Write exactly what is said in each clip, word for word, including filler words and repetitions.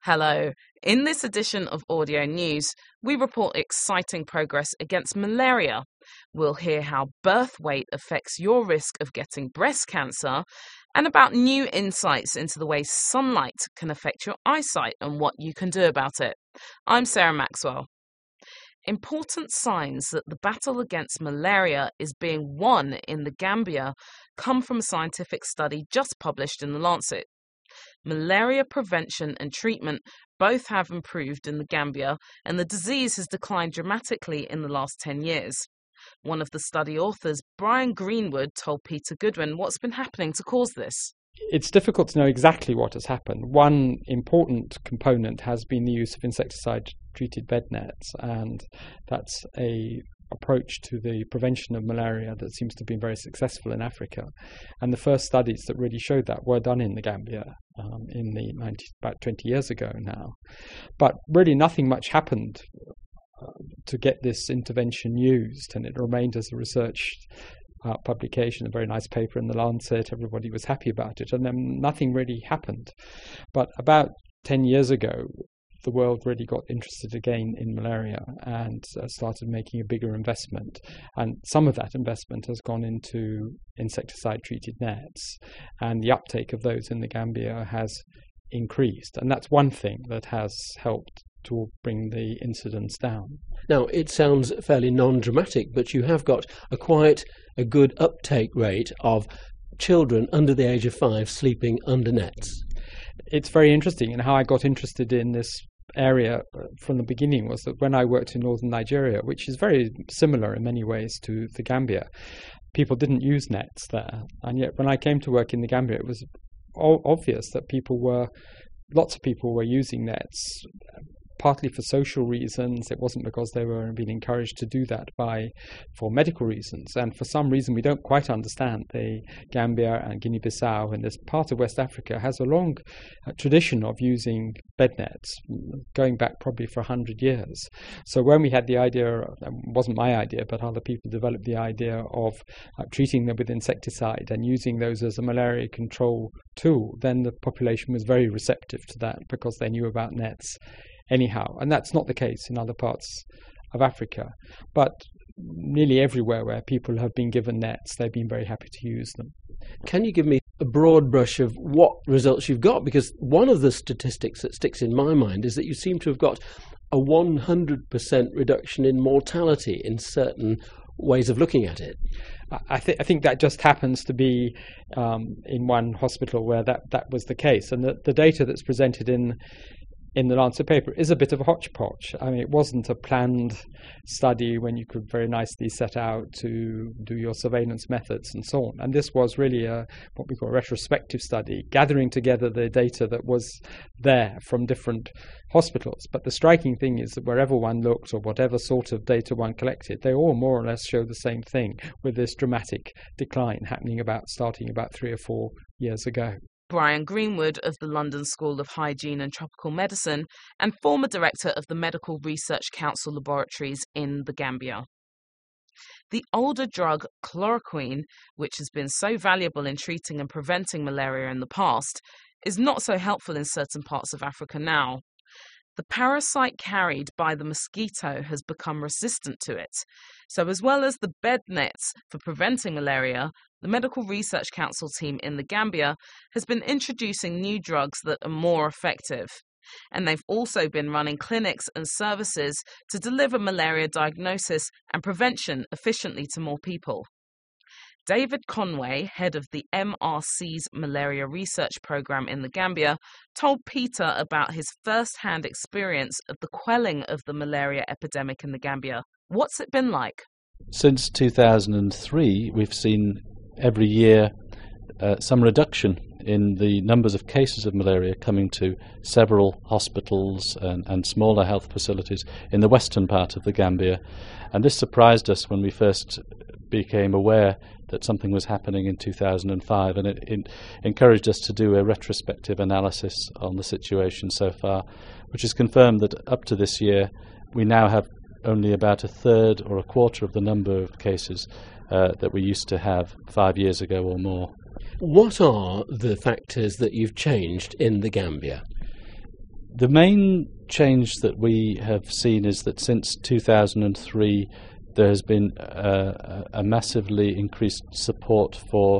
Hello. In this edition of Audio News, we report exciting progress against malaria. We'll hear how birth weight affects your risk of getting breast cancer and about new insights into the way sunlight can affect your eyesight and what you can do about it. I'm Sarah Maxwell. Important signs that the battle against malaria is being won in the Gambia come from a scientific study just published in The Lancet. Malaria prevention and treatment both have improved in the Gambia, and the disease has declined dramatically in the last ten years. One of the study authors, Brian Greenwood, told Peter Goodwin what's been happening to cause this. It's difficult to know exactly what has happened. One important component has been the use of insecticide-treated bed nets, and that's a approach to the prevention of malaria that seems to have been very successful in Africa. And the first studies that really showed that were done in the Gambia um, in the nineties, about twenty years ago now. But really nothing much happened uh, to get this intervention used, and it remained as a research uh, publication, a very nice paper in The Lancet. Everybody was happy about it, and then nothing really happened. But about ten years ago, the world really got interested again in malaria and uh, started making a bigger investment. And some of that investment has gone into insecticide-treated nets, and the uptake of those in the Gambia has increased. And that's one thing that has helped to bring the incidence down. Now, it sounds fairly non-dramatic, but you have got a quite a good uptake rate of children under the age of five sleeping under nets. It's very interesting, and how I got interested in this area from the beginning was that when I worked in northern Nigeria, which is very similar in many ways to the Gambia, people didn't use nets there. And yet when I came to work in the Gambia, it was obvious that people were, lots of people were using nets, partly for social reasons. It wasn't because they were being encouraged to do that by for medical reasons. And for some reason we don't quite understand, the Gambia and Guinea-Bissau and this part of West Africa has a long uh, tradition of using bed nets, going back probably for a hundred years. So when we had the idea, it wasn't my idea, but other people developed the idea of uh, treating them with insecticide and using those as a malaria control tool, then the population was very receptive to that because they knew about nets anyhow. And that's not the case in other parts of Africa. But nearly everywhere where people have been given nets, they've been very happy to use them. Can you give me a broad brush of what results you've got? Because one of the statistics that sticks in my mind is that you seem to have got a one hundred percent reduction in mortality in certain ways of looking at it. I, th- I think that just happens to be um, in one hospital where that, that was the case. And the, the data that's presented in in the Lancet paper is a bit of a hodgepodge. I mean, it wasn't a planned study when you could very nicely set out to do your surveillance methods and so on. And this was really a what we call a retrospective study, gathering together the data that was there from different hospitals. But the striking thing is that wherever one looked or whatever sort of data one collected, they all more or less show the same thing, with this dramatic decline happening about starting about three or four years ago. Brian Greenwood of the London School of Hygiene and Tropical Medicine and former director of the Medical Research Council laboratories in the Gambia. The older drug chloroquine, which has been so valuable in treating and preventing malaria in the past, is not so helpful in certain parts of Africa now. The parasite carried by the mosquito has become resistant to it. So as well as the bed nets for preventing malaria, the Medical Research Council team in the Gambia has been introducing new drugs that are more effective. And they've also been running clinics and services to deliver malaria diagnosis and prevention efficiently to more people. David Conway, head of the M R C's Malaria Research Programme in the Gambia, told Peter about his first-hand experience of the quelling of the malaria epidemic in the Gambia. What's it been like? Since two thousand three, we've seen every year uh, some reduction in the numbers of cases of malaria coming to several hospitals and, and smaller health facilities in the western part of the Gambia. And this surprised us when we first became aware that something was happening in two thousand five, and it, it encouraged us to do a retrospective analysis on the situation so far, which has confirmed that up to this year we now have only about a third or a quarter of the number of cases uh, that we used to have five years ago or more. What are the factors that you've changed in the Gambia? The main change that we have seen is that since two thousand three there has been a, a massively increased support for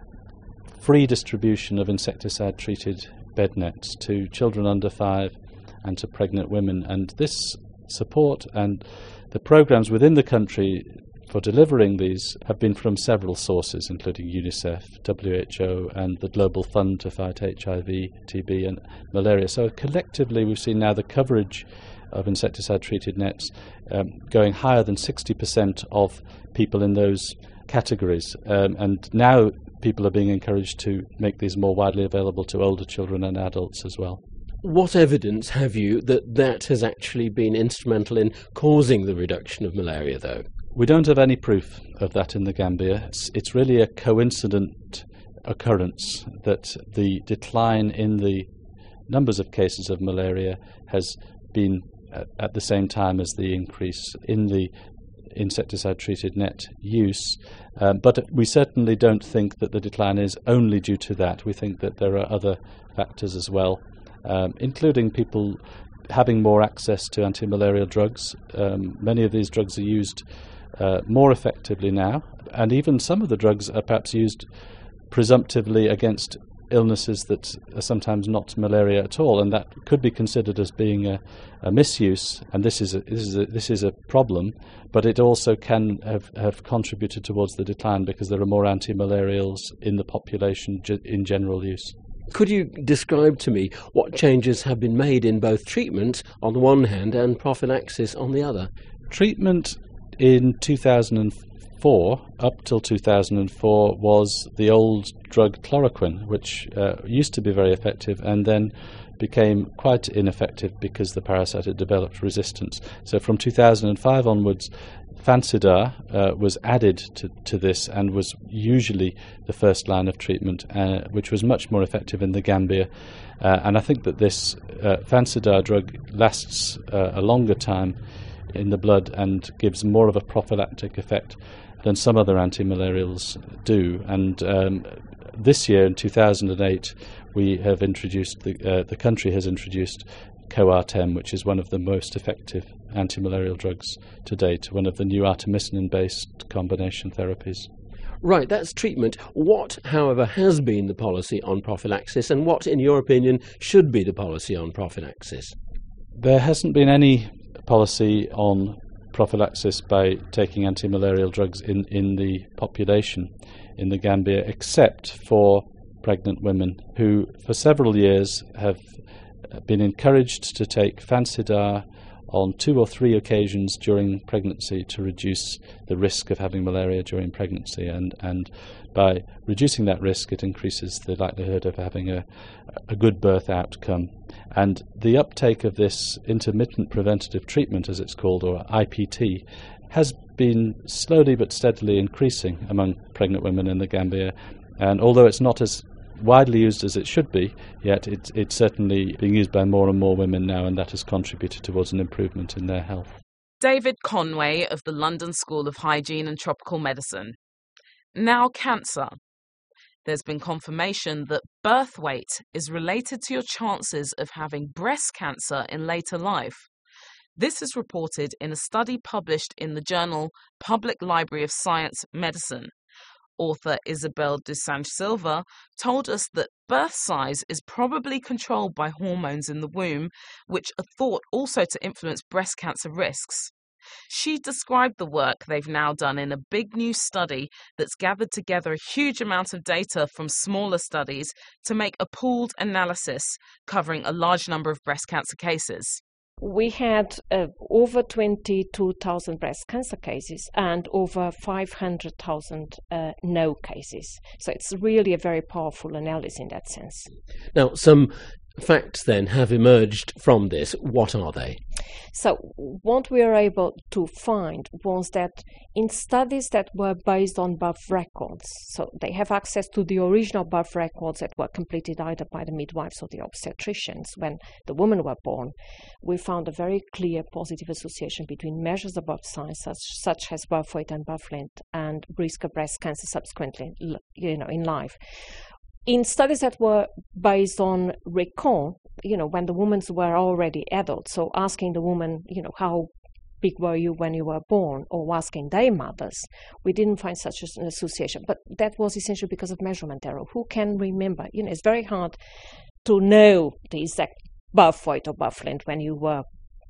free distribution of insecticide-treated bed nets to children under five and to pregnant women. And this support and the programs within the country for delivering these have been from several sources, including UNICEF, W H O, and the Global Fund to fight H I V, T B, and malaria. So collectively, we've seen now the coverage of insecticide-treated nets um, going higher than sixty percent of people in those categories. Um, and now people are being encouraged to make these more widely available to older children and adults as well. What evidence have you that that has actually been instrumental in causing the reduction of malaria, though? We don't have any proof of that in the Gambia. It's, it's really a coincident occurrence that the decline in the numbers of cases of malaria has been at, at the same time as the increase in the insecticide-treated net use. Um, but we certainly don't think that the decline is only due to that. We think that there are other factors as well, um, including people having more access to anti-malarial drugs. Um, many of these drugs are used uh, more effectively now, and even some of the drugs are perhaps used presumptively against illnesses that are sometimes not malaria at all, and that could be considered as being a, a misuse, and this is a, this is a, this is a problem, but it also can have, have contributed towards the decline because there are more anti-malarials in the population ge- in general use. Could you describe to me what changes have been made in both treatment on the one hand and prophylaxis on the other? Treatment in two thousand four, up till two thousand four, was the old drug chloroquine, which uh, used to be very effective and then became quite ineffective because the parasite had developed resistance. So from two thousand five onwards, Fansidar uh, was added to, to this and was usually the first line of treatment, uh, which was much more effective in the Gambia. Uh, and I think that this uh, Fansidar drug lasts uh, a longer time in the blood and gives more of a prophylactic effect than some other anti-malarials do. And um, this year, in two thousand eight, we have introduced, the, uh, the country has introduced Coartem, which is one of the most effective anti-malarial drugs to date, one of the new artemisinin-based combination therapies. Right, that's treatment. What, however, has been the policy on prophylaxis, and what, in your opinion, should be the policy on prophylaxis? There hasn't been any policy on prophylaxis by taking anti-malarial drugs in, in the population in the Gambia, except for pregnant women who, for several years, have been encouraged to take Fansidar on two or three occasions during pregnancy to reduce the risk of having malaria during pregnancy. And, and by reducing that risk, it increases the likelihood of having a, a good birth outcome. And the uptake of this intermittent preventative treatment, as it's called, or I P T, has been slowly but steadily increasing among pregnant women in the Gambia. And although it's not as widely used as it should be, yet it's, it's certainly being used by more and more women now, and that has contributed towards an improvement in their health. David Conway of the London School of Hygiene and Tropical Medicine. Now cancer. There's been confirmation that birth weight is related to your chances of having breast cancer in later life. This is reported in a study published in the journal Public Library of Science Medicine. Author Isabel Dusange Silva told us that birth size is probably controlled by hormones in the womb, which are thought also to influence breast cancer risks. She described the work they've now done in a big new study that's gathered together a huge amount of data from smaller studies to make a pooled analysis covering a large number of breast cancer cases. We had uh, over twenty-two thousand breast cancer cases and over five hundred thousand uh, no cases. So it's really a very powerful analysis in that sense. Now, some facts then have emerged from this. What are they? So what we are able to find was that in studies that were based on birth records, so they have access to the original birth records that were completed either by the midwives or the obstetricians when the women were born, we found a very clear positive association between measures of birth size such, such as birth weight and birth length and risk of breast cancer subsequently, you know, in life. in studies that were based on recall, you know, when the women were already adults, so asking the woman, you know, how big were you when you were born, or asking their mothers, we didn't find such an association. But that was essentially because of measurement error. Who can remember? You know, it's very hard to know the exact birth weight or birth length when you were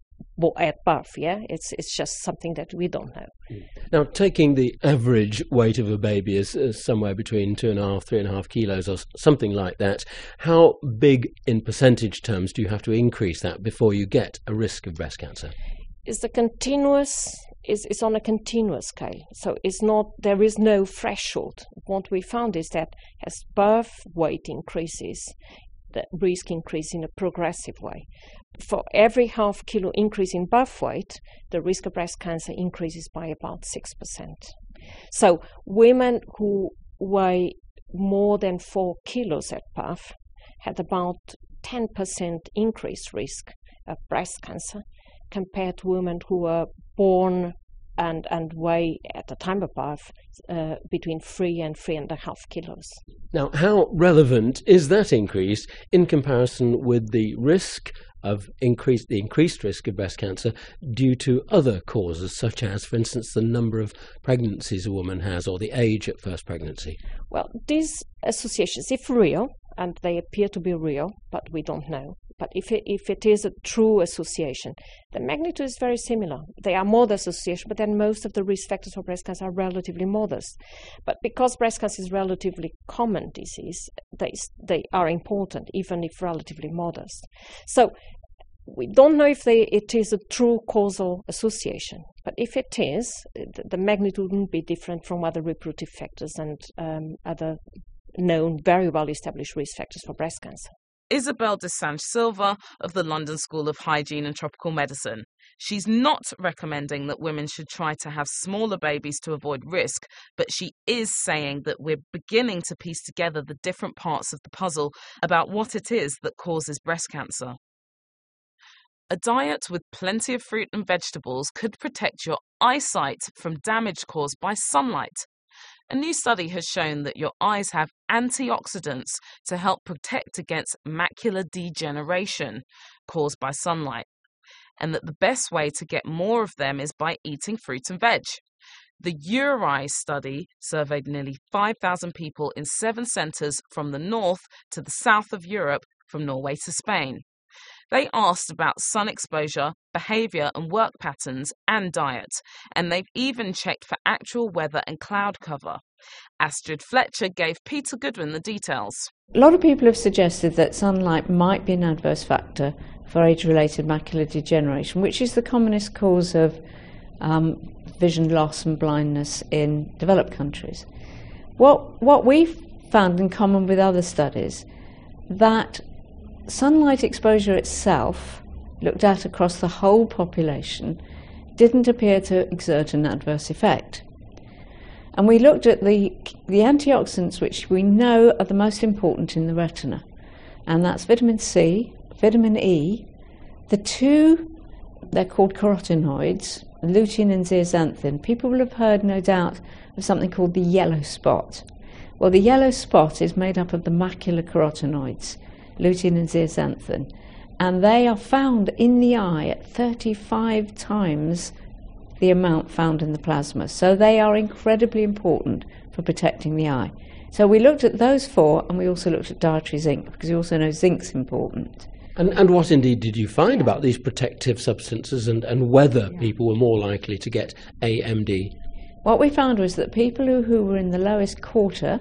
at birth, yeah? It's it's just something that we don't know. Now, taking the average weight of a baby is, is somewhere between two and a half, three and a half kilos or something like that, how big in percentage terms do you have to increase that before you get a risk of breast cancer? It's the continuous, it's, it's on a continuous scale. So it's not, there is no threshold. What we found is that as birth weight increases, the risk increases in a progressive way. For every half kilo increase in birth weight, the risk of breast cancer increases by about six percent. So women who weigh more than four kilos at birth had about ten percent increased risk of breast cancer compared to women who were born and, and weigh at the time of birth uh, between three and three and a half kilos. Now, how relevant is that increase in comparison with the risk of increase, the increased risk of breast cancer due to other causes, such as, for instance, the number of pregnancies a woman has or the age at first pregnancy? Well, these associations, if real, and they appear to be real, but we don't know, but if it, if it is a true association, the magnitude is very similar. They are modest association, but then most of the risk factors for breast cancer are relatively modest. But because breast cancer is relatively common disease, they, they are important, even if relatively modest. So we don't know if they, it is a true causal association, but if it is, the, the magnitude wouldn't be different from other reproductive factors and um, other known, very well-established risk factors for breast cancer. Isabel Desange Silva of the London School of Hygiene and Tropical Medicine. She's not recommending that women should try to have smaller babies to avoid risk, but she is saying that we're beginning to piece together the different parts of the puzzle about what it is that causes breast cancer. A diet with plenty of fruit and vegetables could protect your eyesight from damage caused by sunlight. A new study has shown that your eyes have antioxidants to help protect against macular degeneration caused by sunlight, and that the best way to get more of them is by eating fruit and veg. The EUREYES study surveyed nearly five thousand people in seven centres from the north to the south of Europe, from Norway to Spain. They asked about sun exposure, behaviour and work patterns and diet, and they've even checked for actual weather and cloud cover. Astrid Fletcher gave Peter Goodwin the details. A lot of people have suggested that sunlight might be an adverse factor for age-related macular degeneration, which is the commonest cause of um, vision loss and blindness in developed countries. What, what we've found in common with other studies, that sunlight exposure itself, looked at across the whole population, didn't appear to exert an adverse effect. And we looked at the, the antioxidants which we know are the most important in the retina, and that's vitamin C, vitamin E, the two, they're called carotenoids, lutein and zeaxanthin. People will have heard, no doubt, of something called the yellow spot. Well, the yellow spot is made up of the macular carotenoids, lutein and zeaxanthin, and they are found in the eye at thirty-five times the amount found in the plasma. So they are incredibly important for protecting the eye. So we looked at those four, and we also looked at dietary zinc, because you also know zinc's important. And, and what indeed did you find about these protective substances, and, and whether yeah. people were more likely to get A M D? What we found was that people who, who were in the lowest quarter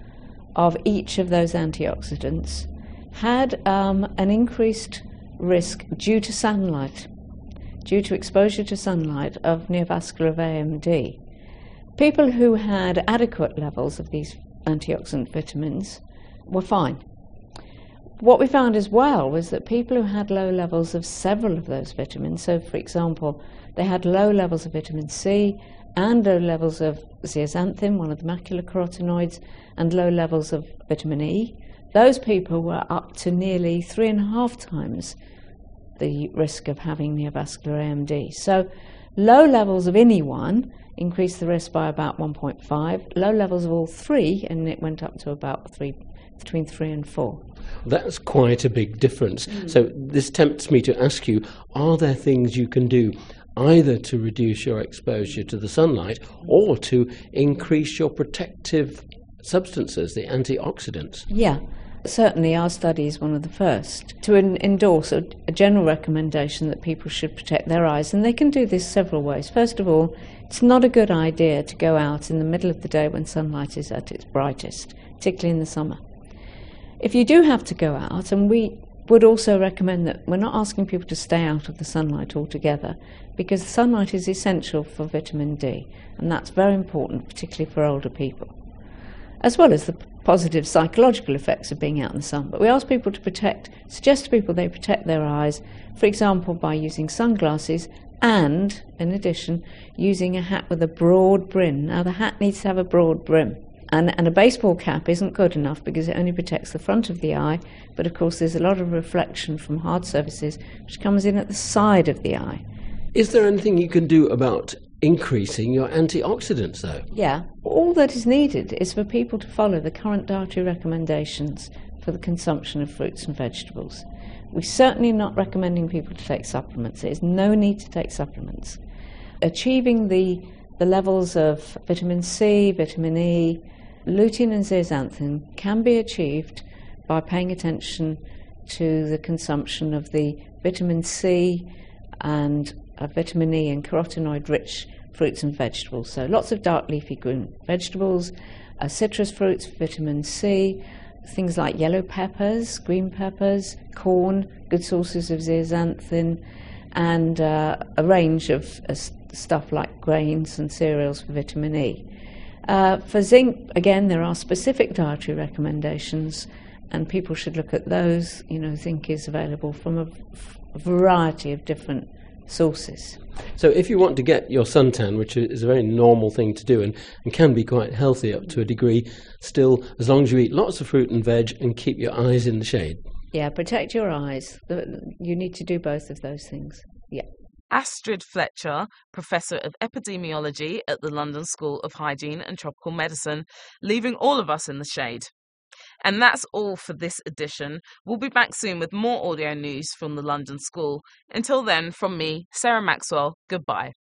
of each of those antioxidants had um, an increased risk due to sunlight, due to exposure to sunlight, of neovascular A M D. People who had adequate levels of these antioxidant vitamins were fine. What we found as well was that people who had low levels of several of those vitamins, so for example, they had low levels of vitamin C and low levels of zeaxanthin, one of the macular carotenoids, and low levels of vitamin E, those people were up to nearly three and a half times the risk of having neovascular A M D. So low levels of any one increased the risk by about one point five, low levels of all three, and it went up to about three between three and four. That's quite a big difference. Mm. So this tempts me to ask you, are there things you can do either to reduce your exposure to the sunlight or to increase your protective substances, the antioxidants? Yeah. Certainly our study is one of the first to en- endorse a, a general recommendation that people should protect their eyes, and they can do this several ways. First of all, it's not a good idea to go out in the middle of the day when sunlight is at its brightest, particularly in the summer. If you do have to go out, and we would also recommend that we're not asking people to stay out of the sunlight altogether, because the sunlight is essential for vitamin D, and that's very important, particularly for older people, as well as the positive psychological effects of being out in the sun. But we ask people to protect, suggest to people they protect their eyes, for example, by using sunglasses and, in addition, using a hat with a broad brim. Now, the hat needs to have a broad brim. And, and a baseball cap isn't good enough because it only protects the front of the eye, but of course there's a lot of reflection from hard surfaces which comes in at the side of the eye. Is there anything you can do about increasing your antioxidants, though? Yeah. All that is needed is for people to follow the current dietary recommendations for the consumption of fruits and vegetables. We're certainly not recommending people to take supplements. There's no need to take supplements. Achieving the, the levels of vitamin C, vitamin E, lutein and zeaxanthin can be achieved by paying attention to the consumption of the vitamin C and uh, vitamin E and carotenoid-rich fruits and vegetables. So lots of dark leafy green vegetables, uh, citrus fruits, vitamin C, things like yellow peppers, green peppers, corn, good sources of zeaxanthin, and uh, a range of uh, stuff like grains and cereals for vitamin E. Uh, for zinc, again, there are specific dietary recommendations, and people should look at those. You know, zinc is available from a, a variety of different sources. So if you want to get your suntan, which is a very normal thing to do and, and can be quite healthy up to a degree, still, as long as you eat lots of fruit and veg and keep your eyes in the shade. Yeah, protect your eyes. You need to do both of those things. Yeah. Astrid Fletcher, Professor of Epidemiology at the London School of Hygiene and Tropical Medicine, leaving all of us in the shade. And that's all for this edition. We'll be back soon with more audio news from the London School. Until then, from me, Sarah Maxwell, goodbye.